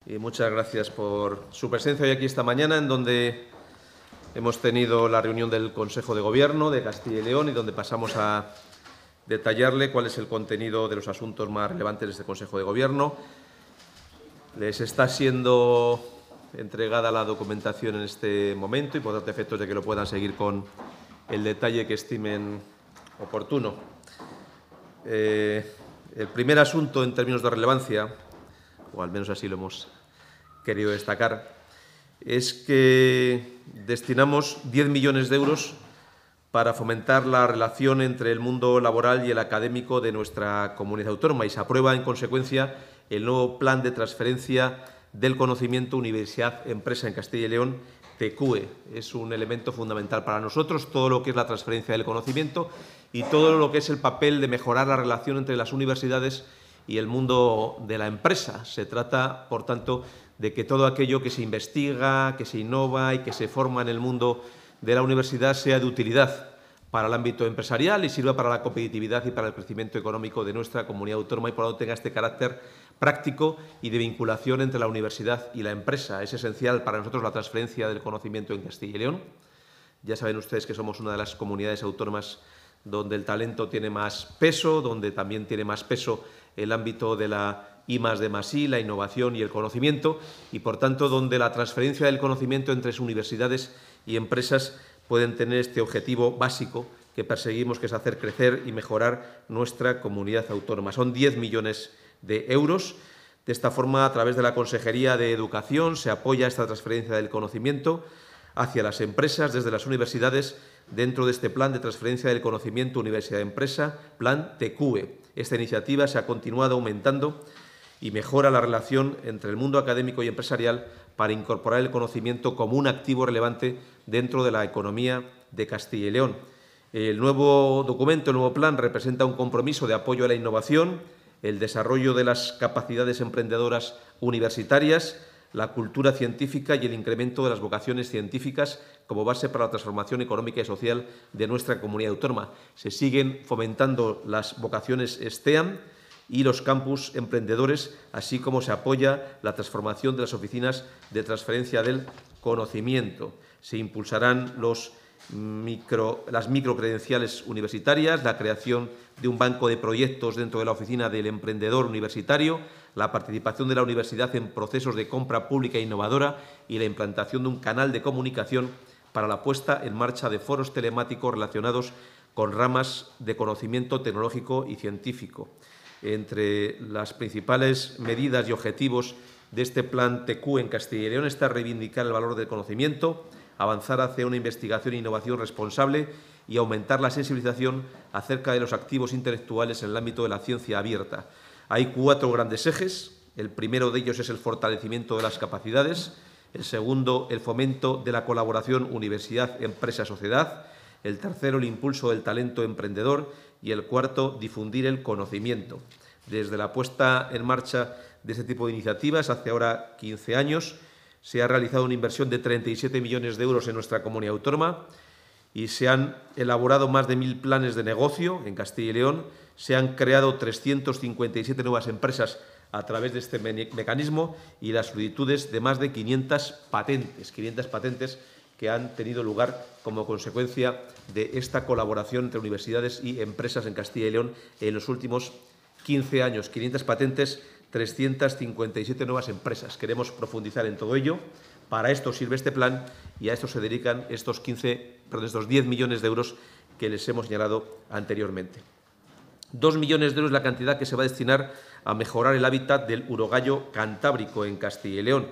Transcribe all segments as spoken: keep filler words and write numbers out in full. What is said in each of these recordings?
y muchas gracias por su presencia hoy aquí esta mañana, en donde hemos tenido la reunión del Consejo de Gobierno de Castilla y León y donde pasamos a detallarle cuál es el contenido de los asuntos más relevantes de este Consejo de Gobierno. Les está siendo entregada la documentación en este momento y, por tanto, efectos de que lo puedan seguir con el detalle que estimen oportuno. Eh, el primer asunto en términos de relevancia, o al menos así lo hemos querido destacar, es que destinamos diez millones de euros para fomentar la relación entre el mundo laboral y el académico de nuestra comunidad autónoma y se aprueba, en consecuencia, el nuevo plan de transferencia del conocimiento Universidad-Empresa en Castilla y León, T Q E. Es un elemento fundamental para nosotros, todo lo que es la transferencia del conocimiento y todo lo que es el papel de mejorar la relación entre las universidades y el mundo de la empresa. Se trata, por tanto, de que todo aquello que se investiga, que se innova y que se forma en el mundo de la universidad sea de utilidad para el ámbito empresarial y sirva para la competitividad y para el crecimiento económico de nuestra comunidad autónoma y, por lo tanto, tenga este carácter práctico y de vinculación entre la universidad y la empresa. Es esencial para nosotros la transferencia del conocimiento en Castilla y León. Ya saben ustedes que somos una de las comunidades autónomas donde el talento tiene más peso, donde también tiene más peso el ámbito de la I más D más I, la innovación y el conocimiento, y, por tanto, donde la transferencia del conocimiento entre universidades y empresas pueden tener este objetivo básico que perseguimos, que es hacer crecer y mejorar nuestra comunidad autónoma. Son diez millones de euros. De esta forma, a través de la Consejería de Educación, se apoya esta transferencia del conocimiento hacia las empresas desde las universidades dentro de este plan de transferencia del conocimiento Universidad-Empresa, plan T Q E. Esta iniciativa se ha continuado aumentando y mejora la relación entre el mundo académico y empresarial para incorporar el conocimiento como un activo relevante dentro de la economía de Castilla y León. El nuevo documento, el nuevo plan, representa un compromiso de apoyo a la innovación, el desarrollo de las capacidades emprendedoras universitarias, la cultura científica y el incremento de las vocaciones científicas como base para la transformación económica y social de nuestra comunidad autónoma. Se siguen fomentando las vocaciones STEAM y los campus emprendedores, así como se apoya la transformación de las oficinas de transferencia del conocimiento. Se impulsarán los micro, las microcredenciales universitarias, la creación de un banco de proyectos dentro de la oficina del emprendedor universitario, la participación de la universidad en procesos de compra pública e innovadora y la implantación de un canal de comunicación para la puesta en marcha de foros telemáticos relacionados con ramas de conocimiento tecnológico y científico. Entre las principales medidas y objetivos de este plan T Q E en Castilla y León está reivindicar el valor del conocimiento, avanzar hacia una investigación e innovación responsable y aumentar la sensibilización acerca de los activos intelectuales en el ámbito de la ciencia abierta. Hay cuatro grandes ejes. El primero de ellos es el fortalecimiento de las capacidades, el segundo, el fomento de la colaboración universidad-empresa-sociedad, el tercero, el impulso del talento emprendedor y el cuarto, difundir el conocimiento. Desde la puesta en marcha de este tipo de iniciativas, hace ahora quince años, se ha realizado una inversión de treinta y siete millones de euros en nuestra comunidad autónoma y se han elaborado más de mil planes de negocio en Castilla y León. Se han creado trescientas cincuenta y siete nuevas empresas a través de este me mecanismo y las solicitudes de más de quinientas patentes, quinientas patentes que han tenido lugar como consecuencia de esta colaboración entre universidades y empresas en Castilla y León en los últimos quince años. quinientas patentes, trescientas cincuenta y siete nuevas empresas. Queremos profundizar en todo ello. Para esto sirve este plan y a esto se dedican estos, quince, perdón, estos diez millones de euros que les hemos señalado anteriormente. Dos millones de euros es la cantidad que se va a destinar a mejorar el hábitat del urogallo cantábrico en Castilla y León.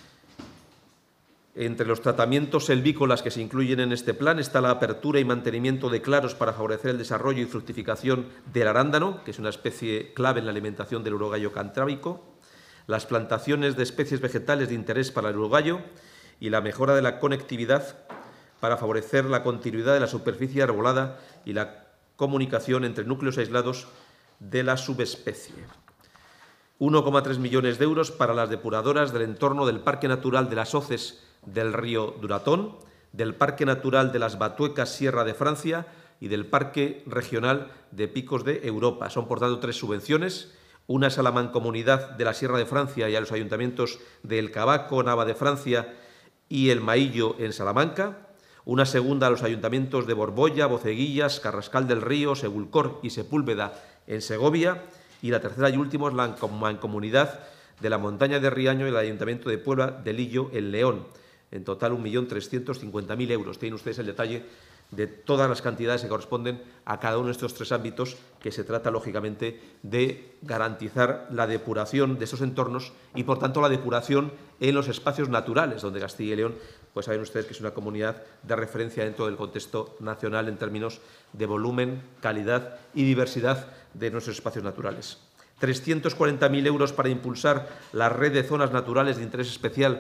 Entre los tratamientos selvícolas que se incluyen en este plan está la apertura y mantenimiento de claros para favorecer el desarrollo y fructificación del arándano, que es una especie clave en la alimentación del urogallo cantábrico, las plantaciones de especies vegetales de interés para el urogallo y la mejora de la conectividad para favorecer la continuidad de la superficie arbolada y la comunicación entre núcleos aislados de la subespecie. uno coma tres millones de euros para las depuradoras del entorno del Parque Natural de las Hoces del río Duratón, del Parque Natural de las Batuecas Sierra de Francia y del Parque Regional de Picos de Europa. Son, por tanto, tres subvenciones. una sala mancomunidad de la Sierra de Francia y a los ayuntamientos de El Cabaco, Nava de Francia y El Maillo en Salamanca, una segunda a los ayuntamientos de Borbolla, Boceguillas, Carrascal del Río, Sebulcor y Sepúlveda en Segovia, y la tercera y última es la mancomunidad de la Montaña de Riaño y el Ayuntamiento de Puebla de Lillo en León. En total, un millón trescientos cincuenta mil euros. Tienen ustedes el detalle de todas las cantidades que corresponden a cada uno de estos tres ámbitos, que se trata, lógicamente, de garantizar la depuración de esos entornos y, por tanto, la depuración en los espacios naturales, donde Castilla y León, pues saben ustedes que es una comunidad de referencia dentro del contexto nacional en términos de volumen, calidad y diversidad de nuestros espacios naturales. trescientos cuarenta mil euros para impulsar la red de zonas naturales de interés especial.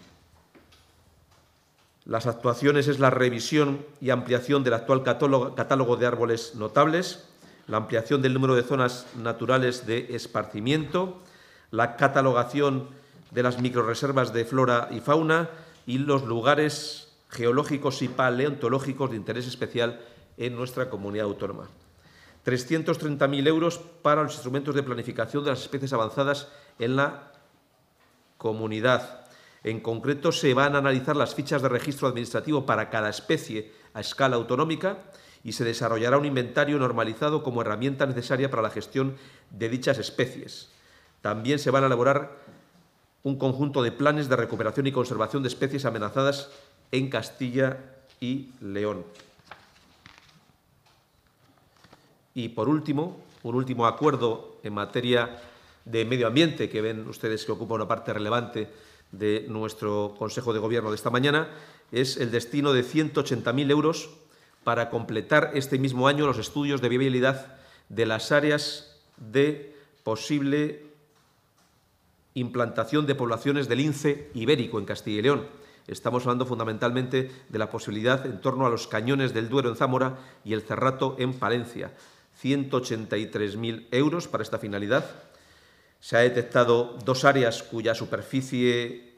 Las actuaciones es la revisión y ampliación del actual catálogo, catálogo de árboles notables, la ampliación del número de zonas naturales de esparcimiento, la catalogación de las microrreservas de flora y fauna y los lugares geológicos y paleontológicos de interés especial en nuestra comunidad autónoma. trescientos treinta mil euros para los instrumentos de planificación de las especies avanzadas en la comunidad. En concreto, se van a analizar las fichas de registro administrativo para cada especie a escala autonómica y se desarrollará un inventario normalizado como herramienta necesaria para la gestión de dichas especies. También se van a elaborar un conjunto de planes de recuperación y conservación de especies amenazadas en Castilla y León. Y, por último, un último acuerdo en materia de medio ambiente, que ven ustedes que ocupa una parte relevante de nuestro Consejo de Gobierno de esta mañana, es el destino de ciento ochenta mil euros para completar este mismo año los estudios de viabilidad de las áreas de posible implantación de poblaciones del lince ibérico en Castilla y León. Estamos hablando fundamentalmente de la posibilidad en torno a los cañones del Duero en Zamora y el Cerrato en Palencia. ciento ochenta y tres mil euros para esta finalidad. Se ha detectado dos áreas cuya superficie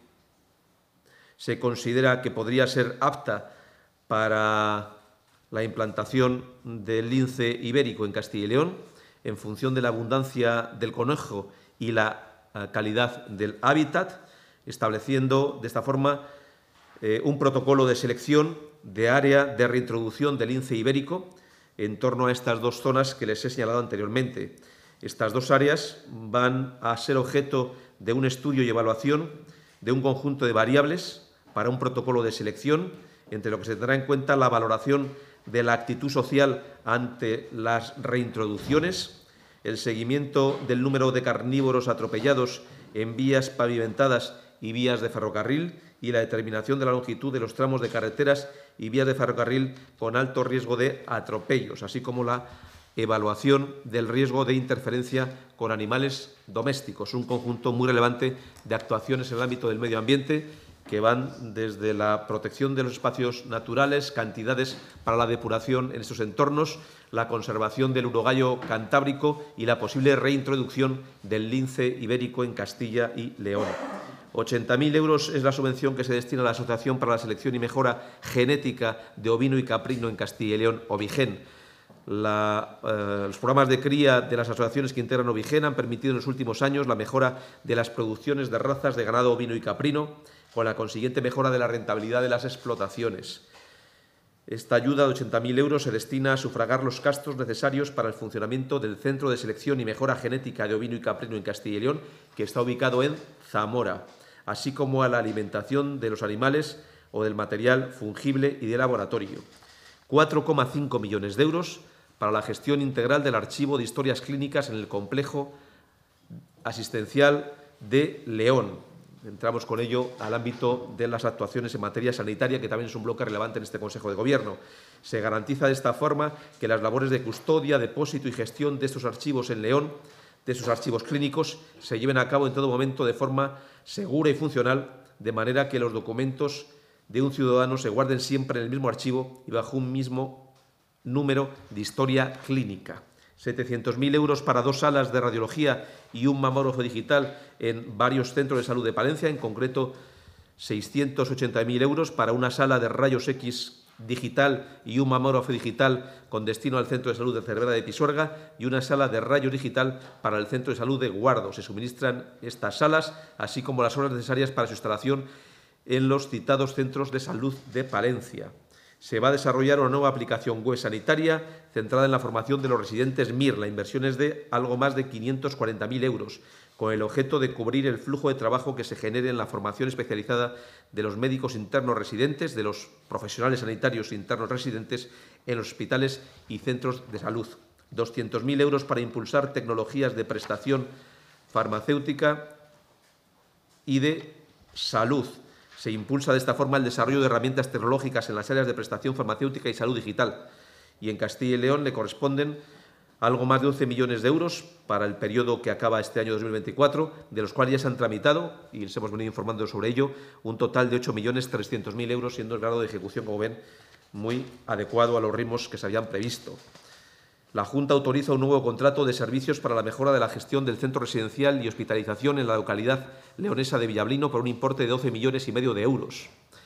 se considera que podría ser apta para la implantación del lince ibérico en Castilla y León, en función de la abundancia del conejo y la calidad del hábitat, estableciendo de esta forma eh, un protocolo de selección de área de reintroducción del lince ibérico en torno a estas dos zonas que les he señalado anteriormente. Estas dos áreas van a ser objeto de un estudio y evaluación de un conjunto de variables para un protocolo de selección, entre lo que se tendrá en cuenta la valoración de la actitud social ante las reintroducciones, el seguimiento del número de carnívoros atropellados en vías pavimentadas y vías de ferrocarril y la determinación de la longitud de los tramos de carreteras y vías de ferrocarril con alto riesgo de atropellos, así como la evaluación del riesgo de interferencia con animales domésticos, un conjunto muy relevante de actuaciones en el ámbito del medio ambiente que van desde la protección de los espacios naturales, cantidades para la depuración en estos entornos, la conservación del urogallo cantábrico y la posible reintroducción del lince ibérico en Castilla y León. ochenta mil euros es la subvención que se destina a la Asociación para la Selección y Mejora Genética de Ovino y Caprino en Castilla y León, Ovigen. La, eh, los programas de cría de las asociaciones que integran Ovigen han permitido en los últimos años la mejora de las producciones de razas de ganado ovino y caprino, con la consiguiente mejora de la rentabilidad de las explotaciones. Esta ayuda de ochenta mil euros se destina a sufragar los gastos necesarios para el funcionamiento del Centro de Selección y Mejora Genética de Ovino y Caprino en Castilla y León, que está ubicado en Zamora, así como a la alimentación de los animales o del material fungible y de laboratorio. cuatro coma cinco millones de euros para la gestión integral del archivo de historias clínicas en el complejo asistencial de León. Entramos con ello al ámbito de las actuaciones en materia sanitaria, que también es un bloque relevante en este Consejo de Gobierno. Se garantiza de esta forma que las labores de custodia, depósito y gestión de estos archivos en León, de estos archivos clínicos, se lleven a cabo en todo momento de forma segura y funcional, de manera que los documentos de un ciudadano se guarden siempre en el mismo archivo y bajo un mismo número de historia clínica. setecientos mil euros para dos salas de radiología y un mamógrafo digital en varios centros de salud de Palencia, en concreto seiscientos ochenta mil euros para una sala de rayos X digital y un mamógrafo digital con destino al Centro de Salud de Cervera de Pisuerga y una sala de rayos digital para el Centro de Salud de Guardo. Se suministran estas salas, así como las obras necesarias para su instalación en los citados centros de salud de Palencia. Se va a desarrollar una nueva aplicación web sanitaria centrada en la formación de los residentes M I R. La inversión es de algo más de quinientos cuarenta mil euros, con el objeto de cubrir el flujo de trabajo que se genere en la formación especializada de los médicos internos residentes, de los profesionales sanitarios internos residentes en los hospitales y centros de salud. doscientos mil euros para impulsar tecnologías de prestación farmacéutica y de salud. Se impulsa de esta forma el desarrollo de herramientas tecnológicas en las áreas de prestación farmacéutica y salud digital. Y en Castilla y León le corresponden algo más de once millones de euros para el periodo que acaba este año dos mil veinticuatro, de los cuales ya se han tramitado, y les hemos venido informando sobre ello, un total de ocho millones trescientos mil euros, siendo el grado de ejecución, como ven, muy adecuado a los ritmos que se habían previsto. La Junta autoriza un nuevo contrato de servicios para la mejora de la gestión del centro residencial y hospitalización en la localidad leonesa de Villablino por un importe de doce millones y medio de euros.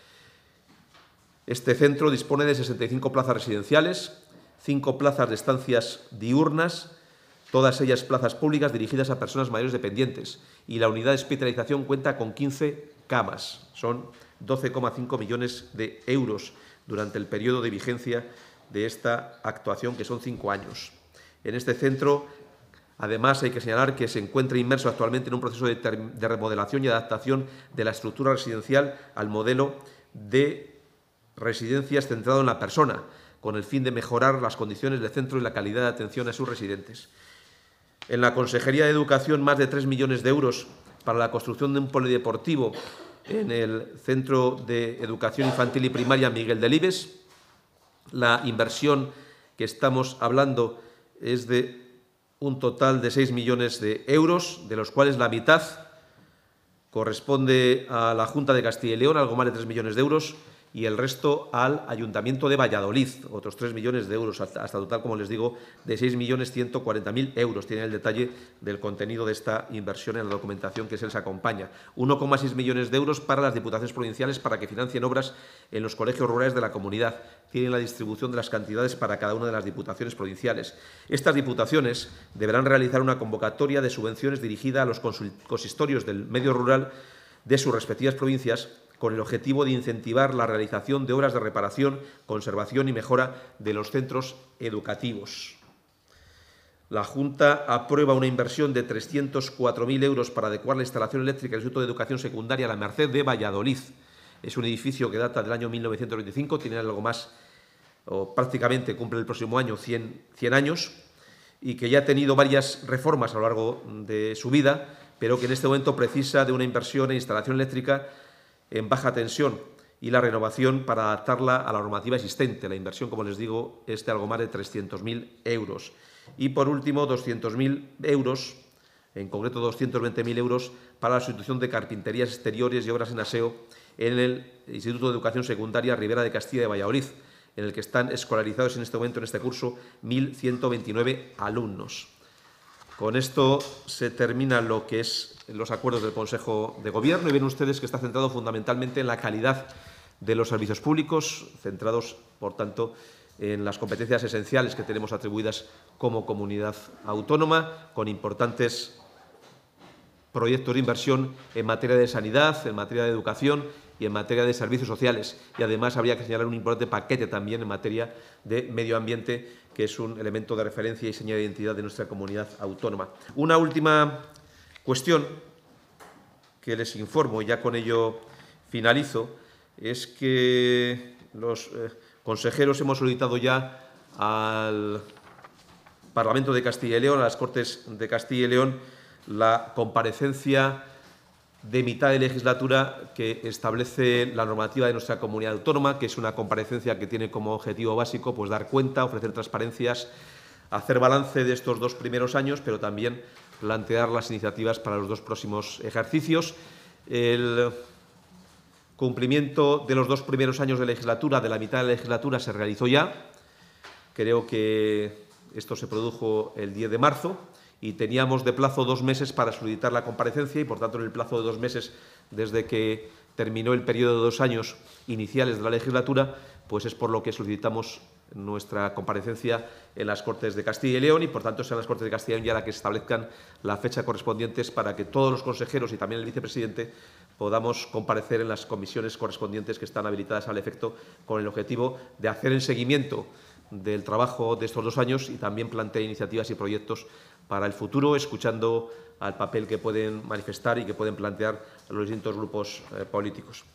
Este centro dispone de sesenta y cinco plazas residenciales, cinco plazas de estancias diurnas, todas ellas plazas públicas dirigidas a personas mayores dependientes, y la unidad de hospitalización cuenta con quince camas. Son doce coma cinco millones de euros durante el periodo de vigencia de esta actuación, que son cinco años. En este centro, además, hay que señalar que se encuentra inmerso actualmente en un proceso de, de remodelación y adaptación de la estructura residencial al modelo de residencias centrado en la persona, con el fin de mejorar las condiciones del centro y la calidad de atención a sus residentes. En la Consejería de Educación, más de tres millones de euros para la construcción de un polideportivo en el Centro de Educación Infantil y Primaria Miguel Delibes. La inversión que estamos hablando es de un total de seis millones de euros, de los cuales la mitad corresponde a la Junta de Castilla y León, algo más de tres millones de euros, y el resto al Ayuntamiento de Valladolid, otros tres millones de euros, hasta, hasta total, como les digo, de seis millones ciento cuarenta mil euros. Tienen el detalle del contenido de esta inversión en la documentación que se les acompaña. uno coma seis millones de euros para las diputaciones provinciales para que financien obras en los colegios rurales de la comunidad. Tienen la distribución de las cantidades para cada una de las diputaciones provinciales. Estas diputaciones deberán realizar una convocatoria de subvenciones dirigida a los consistorios del medio rural de sus respectivas provincias, con el objetivo de incentivar la realización de obras de reparación, conservación y mejora de los centros educativos. La Junta aprueba una inversión de trescientos cuatro mil euros para adecuar la instalación eléctrica del Instituto de Educación Secundaria La Merced de Valladolid. Es un edificio que data del año mil novecientos veinticinco, tiene algo más, o prácticamente cumple el próximo año cien, cien años, y que ya ha tenido varias reformas a lo largo de su vida, pero que en este momento precisa de una inversión en instalación eléctrica en baja tensión y la renovación para adaptarla a la normativa existente. La inversión, como les digo, es de algo más de trescientos mil euros. Y, por último, doscientos mil euros, en concreto doscientos veinte mil euros, para la sustitución de carpinterías exteriores y obras en aseo en el Instituto de Educación Secundaria Ribera de Castilla de Valladolid, en el que están escolarizados en este momento, en este curso, mil ciento veintinueve alumnos. Con esto se termina lo que es los acuerdos del Consejo de Gobierno y ven ustedes que está centrado fundamentalmente en la calidad de los servicios públicos, centrados, por tanto, en las competencias esenciales que tenemos atribuidas como comunidad autónoma, con importantes proyectos de inversión en materia de sanidad, en materia de educación y en materia de servicios sociales. Y además habría que señalar un importante paquete también en materia de medio ambiente, que es un elemento de referencia y seña de identidad de nuestra comunidad autónoma. Una última cuestión que les informo, y ya con ello finalizo, es que los eh, consejeros hemos solicitado ya al Parlamento de Castilla y León, a las Cortes de Castilla y León, la comparecencia de mitad de legislatura que establece la normativa de nuestra comunidad autónoma, que es una comparecencia que tiene como objetivo básico pues, dar cuenta, ofrecer transparencias, hacer balance de estos dos primeros años, pero también plantear las iniciativas para los dos próximos ejercicios. El cumplimiento de los dos primeros años de legislatura, de la mitad de la legislatura, se realizó ya. Creo que esto se produjo el diez de marzo. Y teníamos de plazo dos meses para solicitar la comparecencia y, por tanto, en el plazo de dos meses desde que terminó el periodo de dos años iniciales de la legislatura, pues es por lo que solicitamos nuestra comparecencia en las Cortes de Castilla y León y, por tanto, sean las Cortes de Castilla y León ya las que establezcan la fecha correspondientes para que todos los consejeros y también el vicepresidente podamos comparecer en las comisiones correspondientes que están habilitadas al efecto, con el objetivo de hacer el seguimiento del trabajo de estos dos años y también plantear iniciativas y proyectos para el futuro, escuchando al papel que pueden manifestar y que pueden plantear los distintos grupos eh, políticos.